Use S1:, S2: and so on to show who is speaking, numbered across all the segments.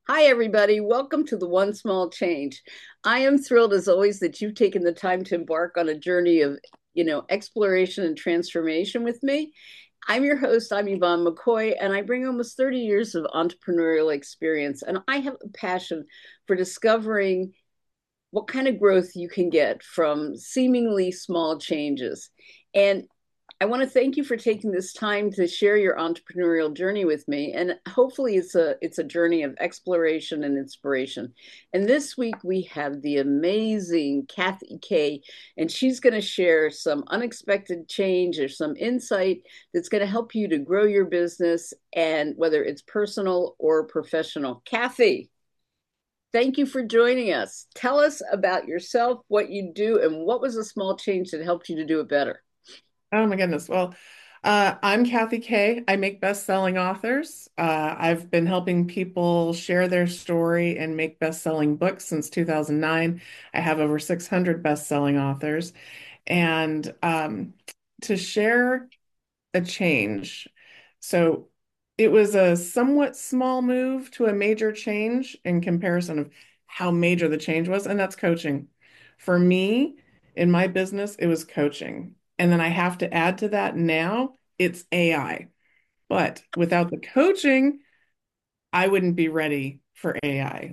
S1: Hi, everybody. Welcome to the One Small Change. I am thrilled, as always, that you've taken the time to embark on a journey of, exploration and transformation with me. I'm your host. I'm Yvonne McCoy, and I bring almost 30 years of entrepreneurial experience. And I have a passion for discovering what kind of growth you can get from seemingly small changes. And I want to thank you for taking this time to share your entrepreneurial journey with me, and hopefully it's a journey of exploration and inspiration. And this week we have the amazing Kathy Kay, and she's going to share some unexpected change or some insight that's going to help you to grow your business, and whether it's personal or professional. Kathy, thank you for joining us. Tell us about yourself, what you do, and what was a small change that helped you to do it better.
S2: Oh my goodness. I'm Kathy Kay. I make best-selling authors. I've been helping people share their story and make best-selling books since 2009. I have over 600 best-selling authors. And to share a change. So it was a somewhat small move to a major change in comparison of how major the change was, and that's coaching. For me, in my business, it was coaching. And then I have to add to that now, it's AI. But without the coaching, I wouldn't be ready for AI.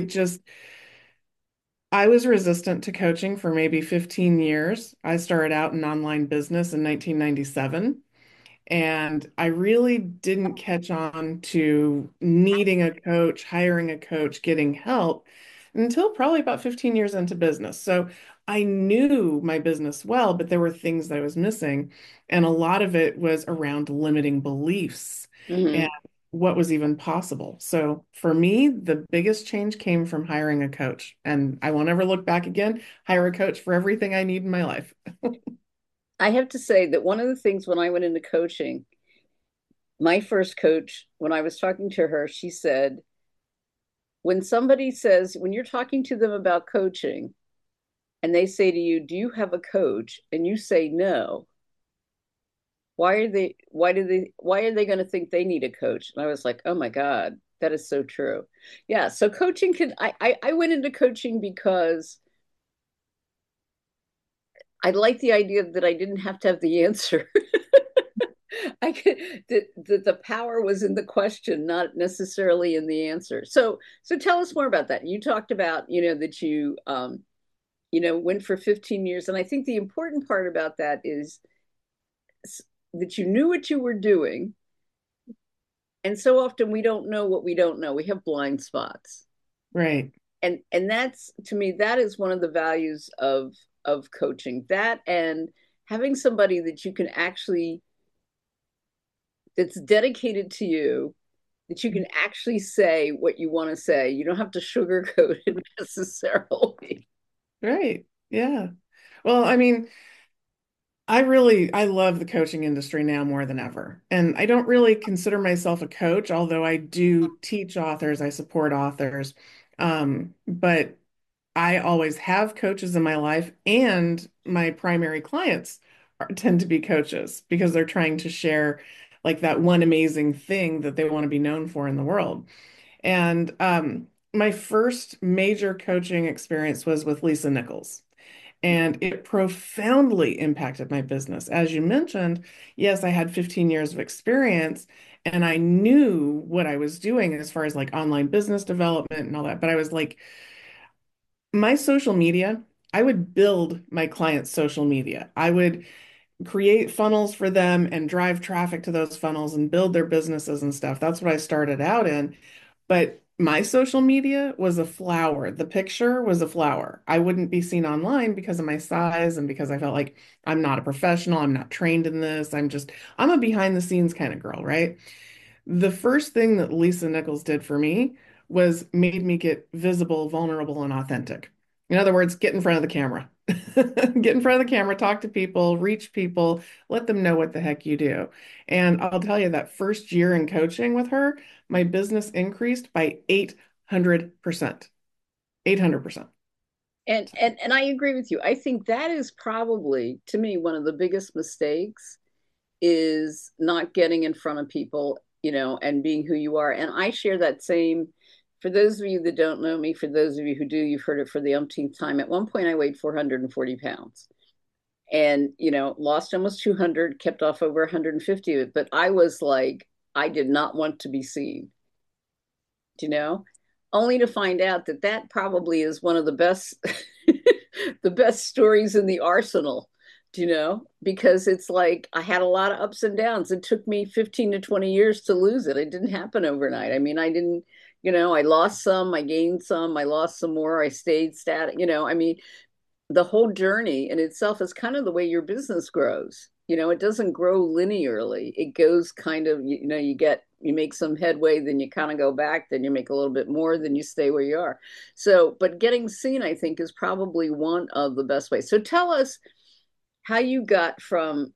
S2: I was resistant to coaching for maybe 15 years. I started out in online business in 1997. And I really didn't catch on to needing a coach, hiring a coach, getting help until probably about 15 years into business. So I knew my business well, but there were things that I was missing. And a lot of it was around limiting beliefs and
S1: Mhm.
S2: what was even possible. So for me, the biggest change came from hiring a coach. And I won't ever look back again, hire a coach for everything I need in my life.
S1: I have to say that one of the things when I went into coaching, my first coach, when I was talking to her, she said, when you're talking to them about coaching and they say to you, "Do you have a coach?" and you say no, why are they going to think they need a coach? And I was like, "Oh my God, that is so true." Yeah. So coaching I went into coaching because I like the idea that I didn't have to have the answer. I could the power was in the question, not necessarily in the answer. So tell us more about that. You talked about, that you went for 15 years. And I think the important part about that is that you knew what you were doing. And so often we don't know what we don't know. We have blind spots.
S2: Right.
S1: And that's, to me, that is one of the values of coaching. That, and having somebody that you can actually that's dedicated to you, that you can actually say what you want to say. You don't have to sugarcoat it necessarily.
S2: Right. Yeah. Well, I love the coaching industry now more than ever. And I don't really consider myself a coach, although I do teach authors, I support authors. But I always have coaches in my life, and my primary clients tend to be coaches because they're trying to share like that one amazing thing that they want to be known for in the world. And my first major coaching experience was with Lisa Nichols. And it profoundly impacted my business. As you mentioned, yes, I had 15 years of experience and I knew what I was doing as far as like online business development and all that. But I was like, my social media, I would build my clients' social media. I would create funnels for them and drive traffic to those funnels and build their businesses and stuff. That's what I started out in. But my social media was a flower. The picture was a flower. I wouldn't be seen online because of my size and because I felt like I'm not a professional. I'm not trained in this. I'm a behind the scenes kind of girl, right? The first thing that Lisa Nichols did for me was made me get visible, vulnerable, and authentic. In other words, get in front of the camera. Get in front of the camera, talk to people, reach people, let them know what the heck you do. And I'll tell you that first year in coaching with her, my business increased by 800%. 800%.
S1: And I agree with you. I think that is probably, to me, one of the biggest mistakes is not getting in front of people, and being who you are. And I share that same For those of you that don't know me, for those of you who do, you've heard it for the umpteenth time. At one point, I weighed 440 pounds and, lost almost 200, kept off over 150 of it. But I was like, I did not want to be seen, you know, only to find out that that probably is one of the best, the best stories in the arsenal, because it's like I had a lot of ups and downs. It took me 15 to 20 years to lose it. It didn't happen overnight. I mean, I didn't, I lost some, I gained some, I lost some more, I stayed static, I mean, the whole journey in itself is kind of the way your business grows. It doesn't grow linearly. It goes kind of, you make some headway, then you kind of go back, then you make a little bit more, then you stay where you are. So, but getting seen, I think, is probably one of the best ways. So tell us how you got from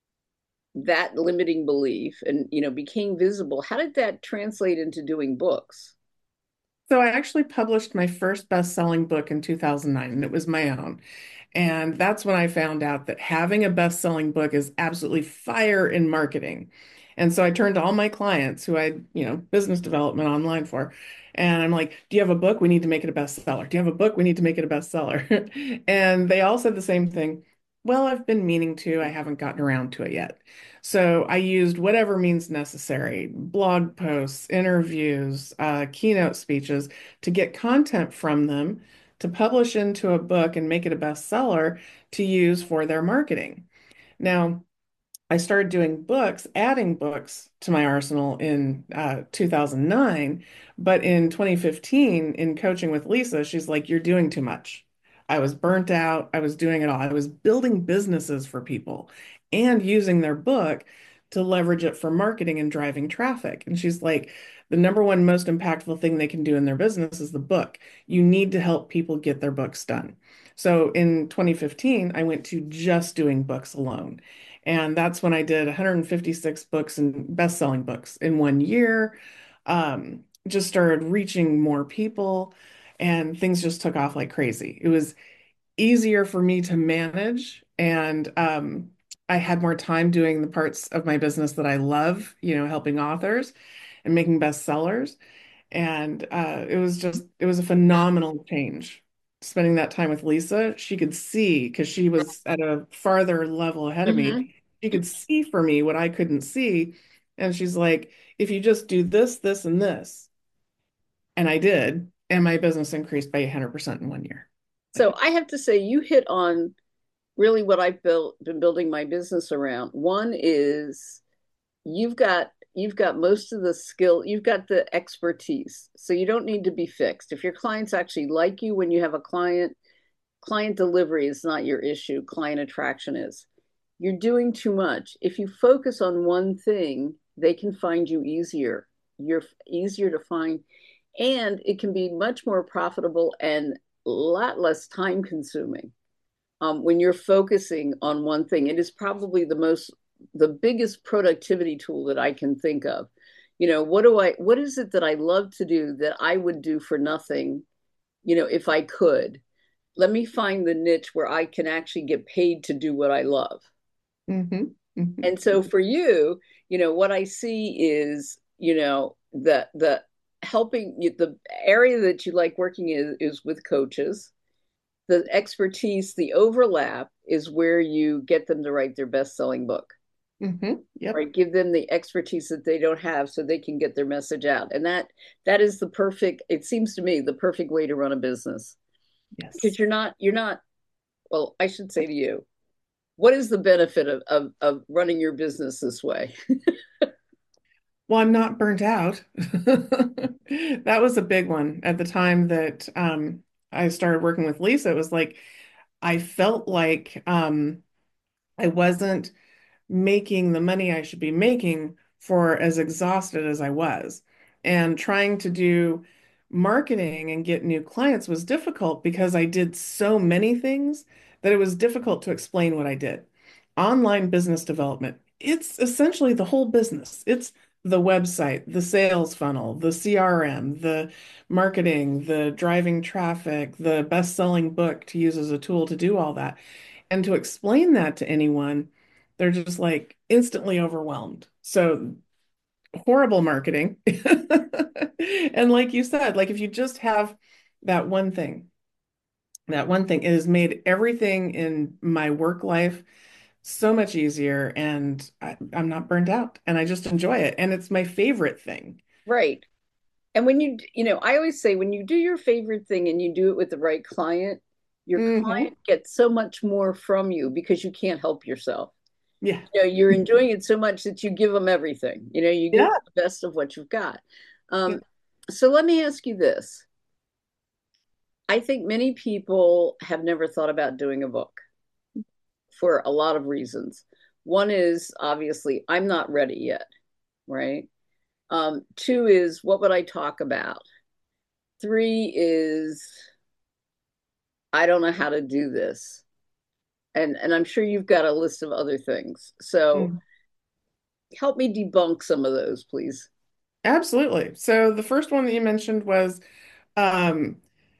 S1: that limiting belief and, became visible. How did that translate into doing books?
S2: So I actually published my first best-selling book in 2009, and it was my own. And that's when I found out that having a best-selling book is absolutely fire in marketing. And so I turned to all my clients who I, business development online for. And I'm like, do you have a book? We need to make it a bestseller. Do you have a book? We need to make it a bestseller. And they all said the same thing. Well, I've been meaning to. I haven't gotten around to it yet. So I used whatever means necessary, blog posts, interviews, keynote speeches to get content from them to publish into a book and make it a bestseller to use for their marketing. Now, I started doing books, adding books to my arsenal in 2009. But in 2015, in coaching with Lisa, she's like, you're doing too much. I was burnt out. I was doing it all. I was building businesses for people and using their book to leverage it for marketing and driving traffic. And she's like, the number one most impactful thing they can do in their business is the book. You need to help people get their books done. So in 2015, I went to just doing books alone. And that's when I did 156 books and best-selling books in 1 year. Just started reaching more people, and things just took off like crazy. It was easier for me to manage, and I had more time doing the parts of my business that I love, helping authors and making bestsellers. And it was a phenomenal change. Spending that time with Lisa, she could see because she was at a farther level ahead of
S1: Mm-hmm.
S2: me. She could see for me what I couldn't see. And she's like, if you just do this, this, and this. And I did. And my business increased by 100% in 1 year.
S1: So I have to say, you hit on really what I've been building my business around. One is you've got most of the skill, you've got the expertise. So you don't need to be fixed. If your clients actually like you when you have a client delivery is not your issue, client attraction is. You're doing too much. If you focus on one thing, they can find you easier. You're easier to find, and it can be much more profitable and a lot less time consuming when you're focusing on one thing. It is probably the biggest productivity tool that I can think of. What is it that I love to do that I would do for nothing, if I could? Let me find the niche where I can actually get paid to do what I love.
S2: Hmm.
S1: And so
S2: Hmm.
S1: for you, what I see is, the helping the area that you like working is with coaches. The expertise, the overlap is where you get them to write their best-selling book,
S2: Yep.
S1: right? Give them the expertise that they don't have so they can get their message out. And that is the perfect, it seems to me, the perfect way to run a business. Because
S2: Yes.
S1: you're not, well, I should say to you, what is the benefit of running your business this way?
S2: Well, I'm not burnt out. That was a big one at the time that I started working with Lisa. It was like I felt like I wasn't making the money I should be making for as exhausted as I was. And trying to do marketing and get new clients was difficult because I did so many things that it was difficult to explain what I did. Online business development, it's essentially the whole business. It's the website, the sales funnel, the CRM, the marketing, the driving traffic, the best-selling book to use as a tool to do all that. And to explain that to anyone, they're just like instantly overwhelmed. So horrible marketing. And like you said, like if you just have that one thing, that one thing, it has made everything in my work life so much easier, and I'm not burned out, and I just enjoy it. And it's my favorite thing.
S1: Right. And when I always say when you do your favorite thing and you do it with the right client, your
S2: Hmm.
S1: client gets so much more from you because you can't help yourself.
S2: Yeah.
S1: You're enjoying it so much that you give them everything. You give them
S2: Yeah.
S1: the best of what you've got.
S2: Yeah.
S1: Um, so let me ask you this. I think many people have never thought about doing a book for a lot of reasons. One is obviously I'm not ready yet, right? Two is what would I talk about? Three is I don't know how to do this. And I'm sure you've got a list of other things. So
S2: Mm.
S1: help me debunk some of those, please.
S2: Absolutely. So the first one that you mentioned was um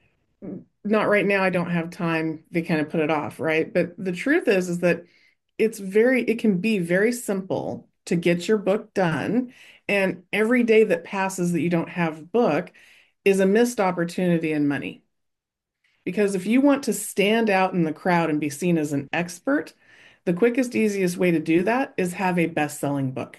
S2: not right now, I don't have time. They kind of put it off, right? But the truth is that it can be very simple to get your book done. And every day that passes that you don't have a book is a missed opportunity and money. Because if you want to stand out in the crowd and be seen as an expert, the quickest, easiest way to do that is have a best-selling book.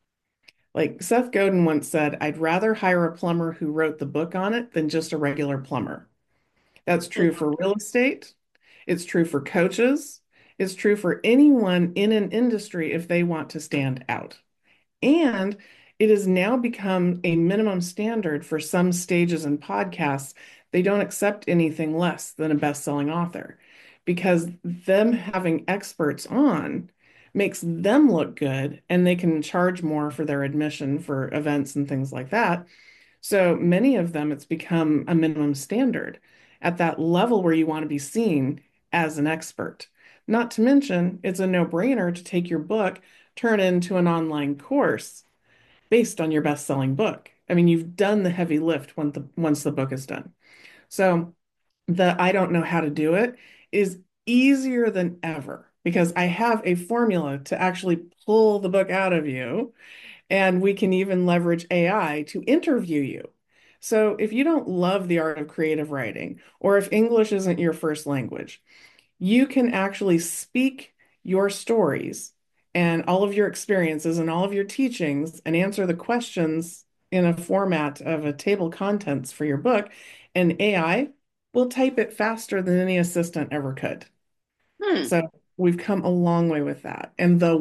S2: Like Seth Godin once said, I'd rather hire a plumber who wrote the book on it than just a regular plumber. That's true for real estate. It's true for coaches. It's true for anyone in an industry if they want to stand out. And it has now become a minimum standard for some stages and podcasts. They don't accept anything less than a best-selling author because them having experts on makes them look good and they can charge more for their admission for events and things like that. So many of them, it's become a minimum standard at that level where you want to be seen as an expert. Not to mention, it's a no-brainer to take your book, turn it into an online course based on your best-selling book. I mean, you've done the heavy lift once the book is done. So the I don't know how to do it is easier than ever because I have a formula to actually pull the book out of you, and we can even leverage AI to interview you. So if you don't love the art of creative writing, or if English isn't your first language, you can actually speak your stories and all of your experiences and all of your teachings and answer the questions in a format of a table contents for your book, and AI will type it faster than any assistant ever could.
S1: Hmm.
S2: So we've come a long way with that. And the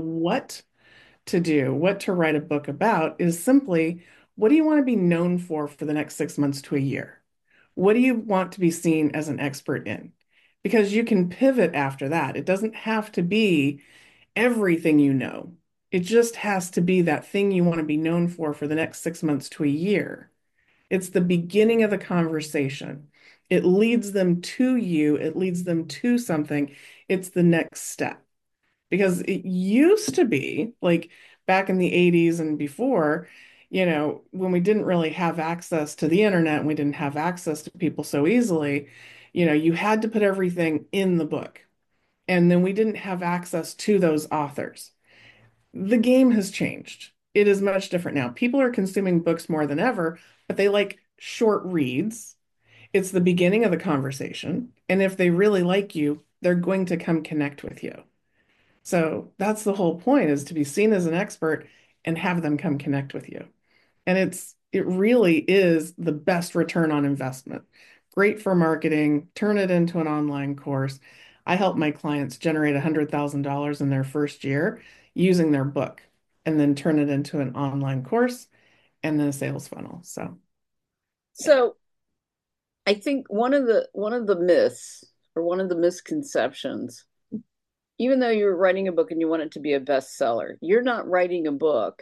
S2: what to write a book about is simply what do you want to be known for the next 6 months to a year? What do you want to be seen as an expert in? Because you can pivot after that. It doesn't have to be everything you know. It just has to be that thing you want to be known for the next 6 months to a year. It's the beginning of the conversation. It leads them to you, it leads them to something. It's the next step. Because it used to be like back in the 80s and before, when we didn't really have access to the internet and we didn't have access to people so easily, you had to put everything in the book. And then we didn't have access to those authors. The game has changed. It is much different now. People are consuming books more than ever, but they like short reads. It's the beginning of the conversation. And if they really like you, they're going to come connect with you. So that's the whole point, is to be seen as an expert and have them come connect with you. And it really is the best return on investment. Great for marketing, turn it into an online course. I help my clients generate $100,000 in their first year using their book and then turn it into an online course and then a sales funnel. So, yeah.
S1: So I think one of the myths or one of the misconceptions, even though you're writing a book and you want it to be a bestseller, you're not writing a book.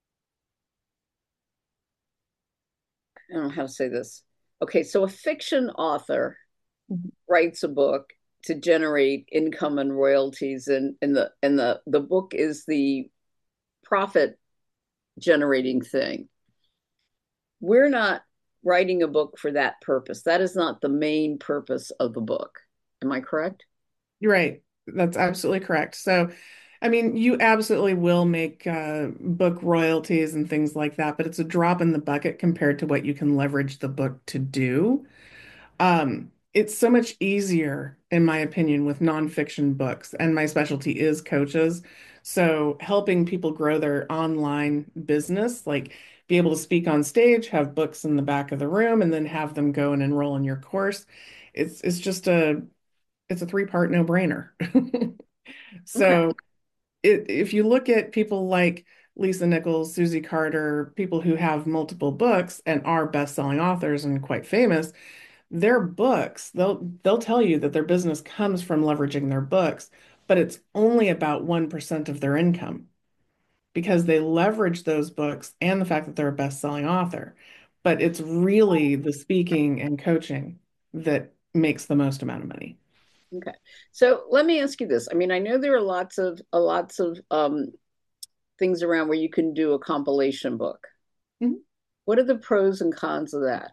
S1: I don't know how to say this. Okay, so a fiction author writes a book to generate income and royalties, and the book is the profit generating thing. We're not writing a book for that purpose. That is not the main purpose of the book. Am I correct?
S2: You're right. That's absolutely correct. So I mean, you absolutely will make book royalties and things like that, but it's a drop in the bucket compared to what you can leverage the book to do. It's so much easier, in my opinion, with nonfiction books, and my specialty is coaches. So helping people grow their online business, like be able to speak on stage, have books in the back of the room, and then have them go and enroll in your course. It's just a three-part no-brainer.
S1: Okay.
S2: So if you look at people like Lisa Nichols, Susie Carter, people who have multiple books and are best-selling authors and quite famous, their books, they'll tell you that their business comes from leveraging their books, but it's only about 1% of their income because they leverage those books and the fact that they're a best-selling author. But it's really the speaking and coaching that makes the most amount of money.
S1: Okay. So let me ask you this. I mean, I know there are lots of things around where you can do a compilation book.
S2: Mhm.
S1: What are the pros and cons of that?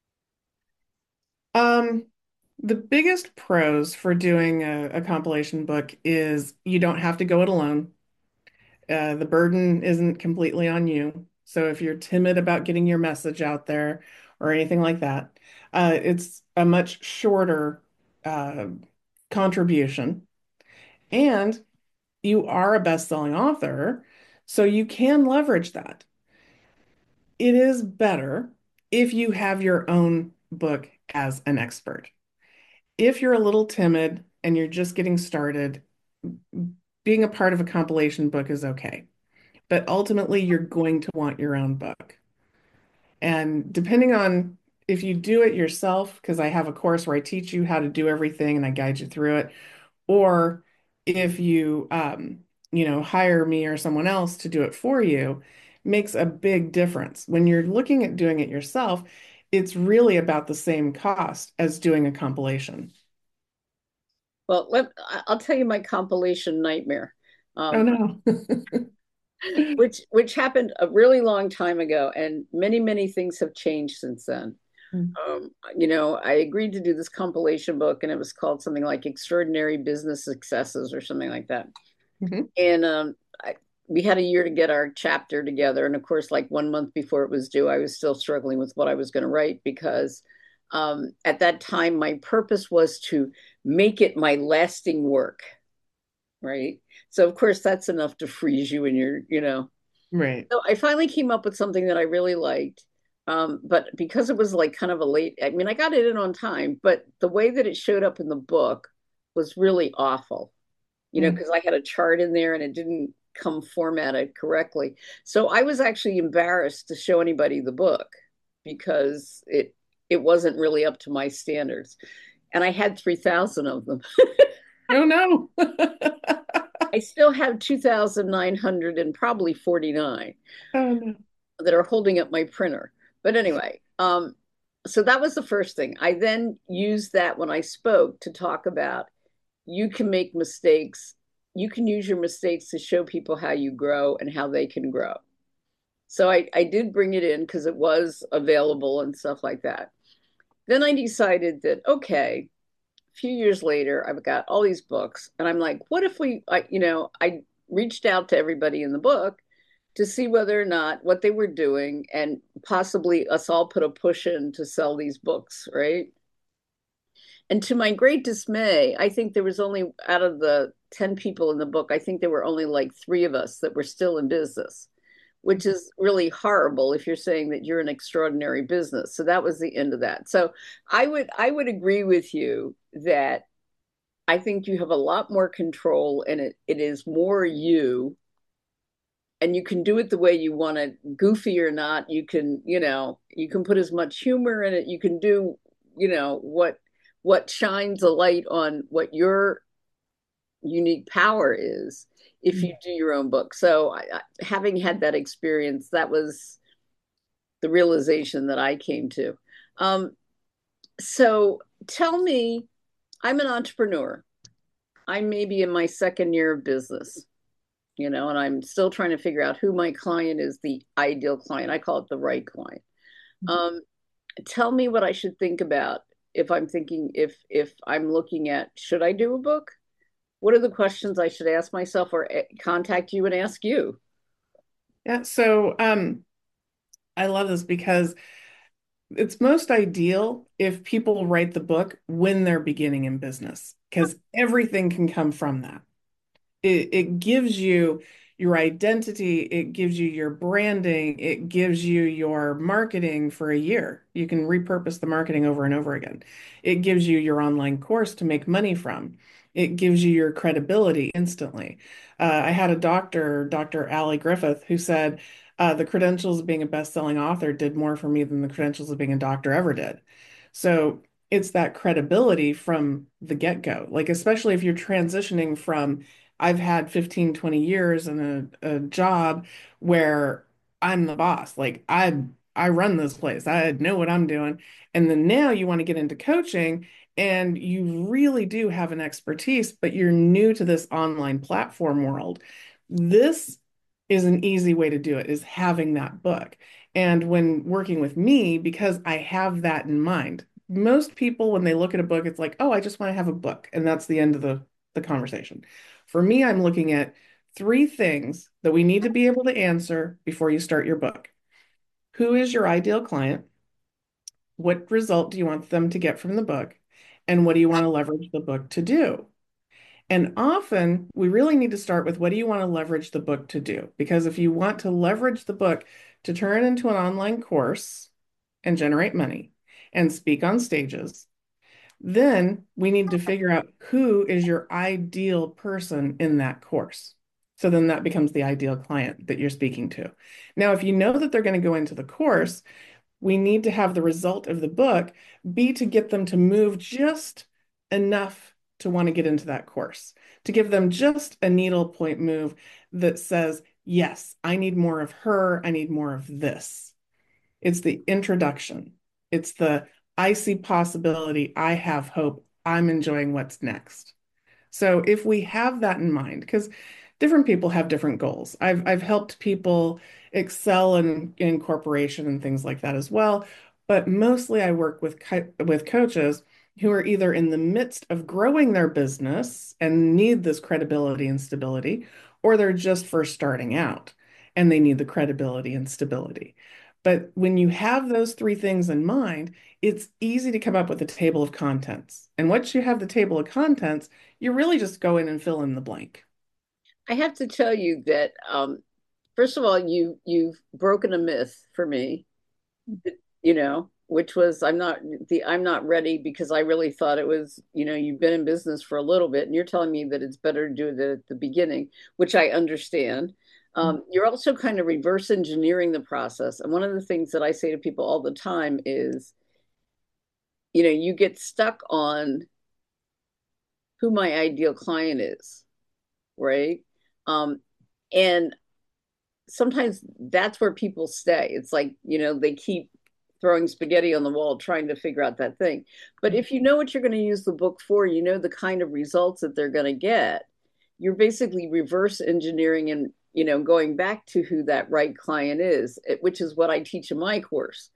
S2: Um, the biggest pros for doing a compilation book is you don't have to go it alone. The burden isn't completely on you. So if you're timid about getting your message out there or anything like that, it's a much shorter uh, contribution. And you are a best-selling author, so you can leverage that. It is better if you have your own book as an expert. If you're a little timid and you're just getting started, being a part of a compilation book is okay. But ultimately, you're going to want your own book. And depending on if you do it yourself, because I have a course where I teach you how to do everything and I guide you through it, or if you, hire me or someone else to do it for you, makes a big difference. When you're looking at doing it yourself, it's really about the same cost as doing a compilation.
S1: Well, I'll tell you my compilation nightmare,
S2: Oh
S1: um,
S2: no.
S1: which happened a really long time ago, and many things have changed since then. I agreed to do this compilation book, and it was called something like Extraordinary Business Successes or something like that.
S2: Mhm.
S1: And we had a year to get our chapter together. And of course, like 1 month before it was due, I was still struggling with what I was going to write because at that time, my purpose was to make it my lasting work, right? So, of course, that's enough to freeze you in your.
S2: Right.
S1: So I finally came up with something that I really liked. But because it was like kind of a late, I mean, I got it in on time, but the way that it showed up in the book was really awful,
S2: Mm.
S1: because I had a chart in there and it didn't come formatted correctly. So I was actually embarrassed to show anybody the book because it wasn't really up to my standards. And I had 3,000 of them.
S2: Oh no.
S1: I still have 2,900 and probably 49
S2: Oh no.
S1: that are holding up my printer. But anyway, so that was the first thing. I then used that when I spoke to talk about you can make mistakes. You can use your mistakes to show people how you grow and how they can grow. So I did bring it in because it was available and stuff like that. Then I decided that, okay, a few years later, I've got all these books, and I'm like, what if I reached out to everybody in the book to see whether or not what they were doing and possibly us all put a push in to sell these books, right? And to my great dismay, I think there was only out of the 10 people in the book, I think there were only like three of us that were still in business, which is really horrible if you're saying that you're an extraordinary business. So that was the end of that. So I would agree with you that I think you have a lot more control and it is more you and you can do it the way you want it, goofy or not. You can put as much humor in it. You can do, what shines a light on what your unique power is if you
S2: Mm.
S1: do your own book. So having had that experience, that was the realization that I came to. Um, so tell me, I'm an entrepreneur. I may be in my second year of business, and I'm still trying to figure out who my client is, the ideal client. I call it the right client. Um, Tell me what I should think about if I'm thinking if I'm looking at should I do a book? what are the questions I should ask myself or contact you and ask you?
S2: Yeah, so I love this because it's most ideal if people write the book when they're beginning in business, because everything can come from that. It gives you your identity, it gives you your branding, it gives you your marketing for a year. You can repurpose the marketing over and over again. It gives you your online course to make money from. It gives you your credibility instantly. I had a doctor, Dr. Ali Griffith, who said, the credentials of being a best-selling author did more for me than the credentials of being a doctor ever did. So it's that credibility from the get-go. Like, especially if you're transitioning from I've had 15, 20 years in a job where I'm the boss. Like I run this place. I know what I'm doing. And then now you want to get into coaching and you really do have an expertise, but you're new to this online platform world. This is an easy way to do it, is having that book. And when working with me, because I have that in mind, most people, when they look at a book, it's like, oh, I just want to have a book. And that's the end of the conversation. For me, I'm looking at three things that we need to be able to answer before you start your book. Who is your ideal client? What result do you want them to get from the book? And what do you want to leverage the book to do? And often we really need to start with what do you want to leverage the book to do? Because if you want to leverage the book to turn it into an online course and generate money and speak on stages, then we need to figure out who is your ideal person in that course. So then that becomes the ideal client that you're speaking to. Now, if you know that they're going to go into the course, we need to have the result of the book be to get them to move just enough to want to get into that course, to give them just a needle point move that says, yes, I need more of her, I need more of this. It's the introduction. It's the I see possibility, I have hope, I'm enjoying what's next. So if we have that in mind, because different people have different goals. I've helped people excel in corporation and things like that as well, but mostly I work with coaches who are either in the midst of growing their business and need this credibility and stability, or they're just first starting out and they need the credibility and stability. But when you have those three things in mind, it's easy to come up with a table of contents. And once you have the table of contents, you really just go in and fill in the blank.
S1: I have to tell you that first of all, you've broken a myth for me, which was I'm not ready because I really thought it was, you've been in business for a little bit and you're telling me that it's better to do it at the beginning, which I understand. You're also kind of reverse engineering the process. And one of the things that I say to people all the time is, you get stuck on who my ideal client is, right? Um, and sometimes that's where people stay. It's like, they keep throwing spaghetti on the wall trying to figure out that thing. But if you know what you're going to use the book for, you know the kind of results that they're going to get, you're basically reverse engineering and, going back to who that right client is, which is what I teach in my course.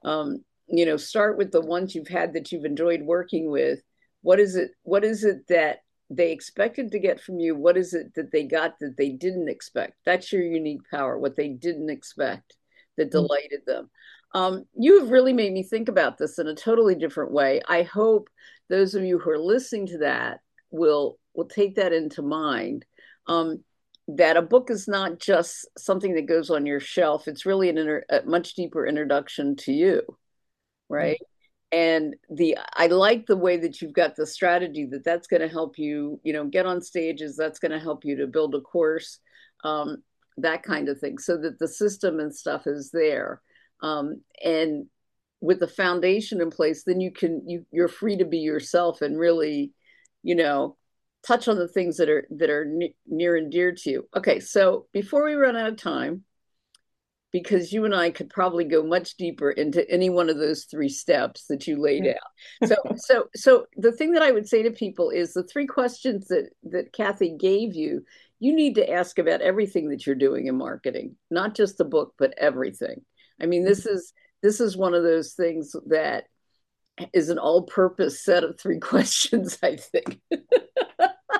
S1: Start with the ones you've had that you've enjoyed working with. What is it that they expected to get from you? What is it that they got that they didn't expect? That's your unique power, what they didn't expect that delighted them. You have really made me think about this in a totally different way. I hope those of you who are listening to that will take that into mind. That a book is not just something that goes on your shelf. It's really a much deeper introduction to you, right? And I like the way that you've got the strategy that's going to help you, get on stages. That's going to help you to build a course, that kind of thing, so that the system and stuff is there. And with the foundation in place, then you're free to be yourself and really, you know, touch on the things that are near and dear to you. Okay, so before we run out of time, because you and I could probably go much deeper into any one of those three steps that you laid out. So the thing that I would say to people is the three questions that Kathy gave you, you need to ask about everything that you're doing in marketing, not just the book, but everything. I mean, this is one of those things that is an all-purpose set of three questions, I think.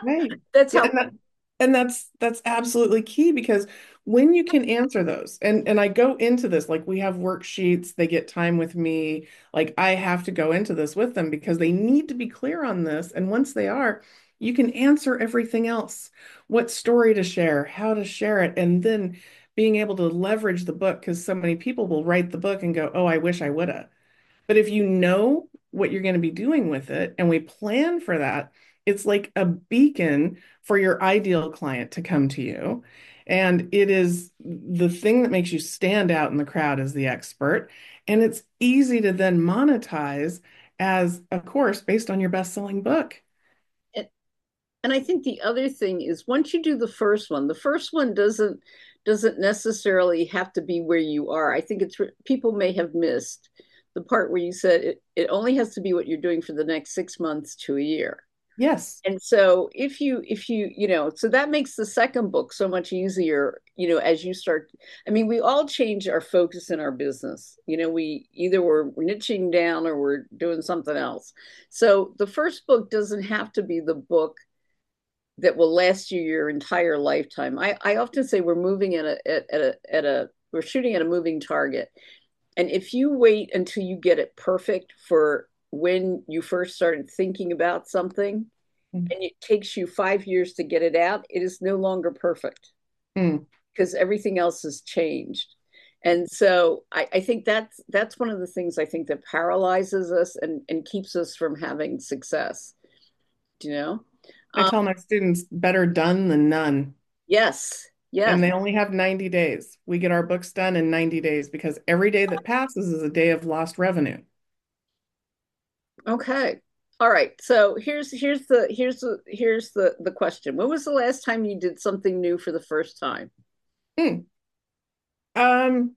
S2: Right.
S1: That's
S2: Yeah,
S1: how.
S2: and that's absolutely key because when you can answer those, and I go into this, like we have worksheets, they get time with me, like I have to go into this with them because they need to be clear on this. And once they are, you can answer everything else. What story to share, how to share it, and then being able to leverage the book because so many people will write the book and go, "Oh, I wish I would have." But if you know what you're going to be doing with it and we plan for that, it's like a beacon for your ideal client to come to you. And it is the thing that makes you stand out in the crowd as the expert. And it's easy to then monetize as a course based on your best-selling book.
S1: And I think the other thing is once you do the first one doesn't necessarily have to be where you are. I think it's people may have missed the part where you said it only has to be what you're doing for the next 6 months to a year.
S2: Yes.
S1: And so so that makes the second book so much easier, as you start. I mean, we all change our focus in our business. We either we're niching down or we're doing something else. So the first book doesn't have to be the book that will last you your entire lifetime. I often say we're moving we're shooting at a moving target. And if you wait until you get it perfect for when you first started thinking about something, and it takes you 5 years to get it out, it is no longer perfect
S2: Mm.
S1: because everything else has changed. And so I think that's one of the things I think that paralyzes us and keeps us from having success. Do you know?
S2: I
S1: Um,
S2: tell my students better done than none.
S1: yes,
S2: And
S1: yes.
S2: they only have 90 days. We get our books done in 90 days because every day that passes is a day of lost revenue.
S1: Okay. All right. So here's the question. When was the last time you did something new for the first time?
S2: Hmm. Um,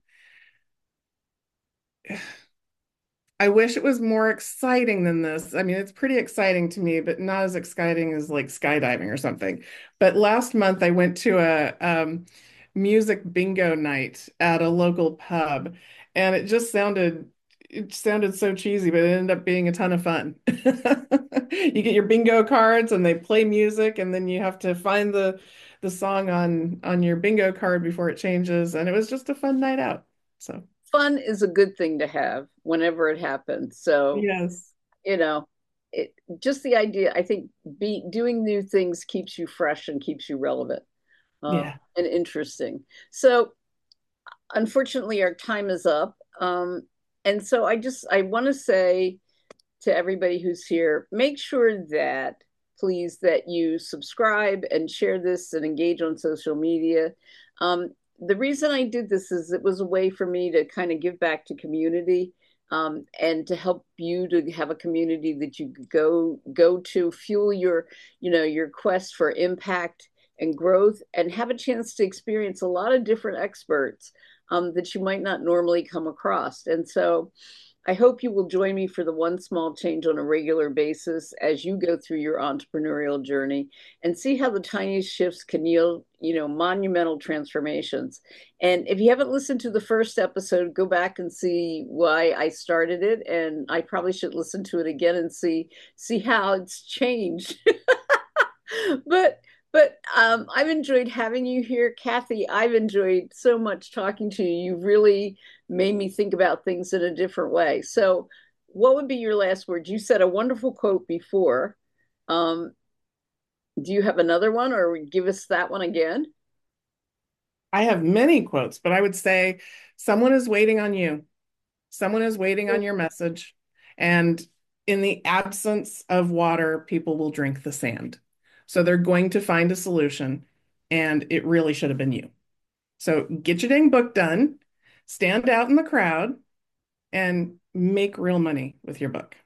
S2: I wish it was more exciting than this. I mean, it's pretty exciting to me, but not as exciting as like skydiving or something. But last month I went to a music bingo night at a local pub, and it sounded so cheesy, but it ended up being a ton of fun. You get your bingo cards and they play music, and then you have to find the song on your bingo card before it changes, and it was just a fun night out. So,
S1: Fun is a good thing to have whenever it happens. So,
S2: yes.
S1: you know, it just the idea, I think be doing new things keeps you fresh and keeps you relevant,
S2: Yeah.
S1: and interesting. So, unfortunately, our time is up. And so I want to say to everybody who's here, make sure that please that you subscribe and share this and engage on social media. The reason I did this is it was a way for me to kind of give back to community, and to help you to have a community that you could go to fuel your quest for impact and growth, and have a chance to experience a lot of different experts, that you might not normally come across. And so I hope you will join me for the One Small Change on a regular basis as you go through your entrepreneurial journey and see how the tiniest shifts can yield, monumental transformations. And if you haven't listened to the first episode, go back and see why I started it. And I probably should listen to it again and see how it's changed. but I've enjoyed having you here, Kathy. I've enjoyed so much talking to you. You really made me think about things in a different way. So, what would be your last word? You said a wonderful quote before. Um, do you have another one, or give us that one again?
S2: I have many quotes, but I would say someone is waiting on you. Someone is waiting on your message. And in the absence of water, people will drink the sand. So they're going to find a solution, and it really should have been you. So get your dang book done, stand out in the crowd, and make real money with your book.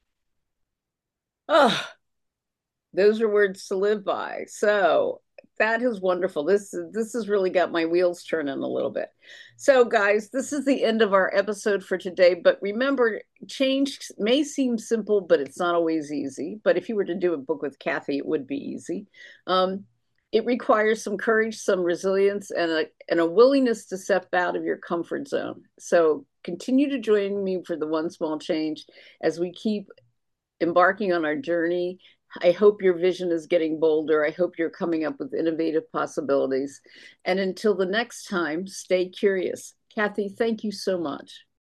S1: Oh, those are words to live by. So that is wonderful. This has really got my wheels turning a little bit. So, guys, this is the end of our episode for today. But remember, change may seem simple, but it's not always easy. But if you were to do a book with Kathy, it would be easy. Um, it requires some courage, some resilience, and a willingness to step out of your comfort zone. So continue to join me for the One Small Change as we keep embarking on our journey I hope your vision is getting bolder. I hope you're coming up with innovative possibilities. And until the next time, stay curious. Kathy, thank you so much.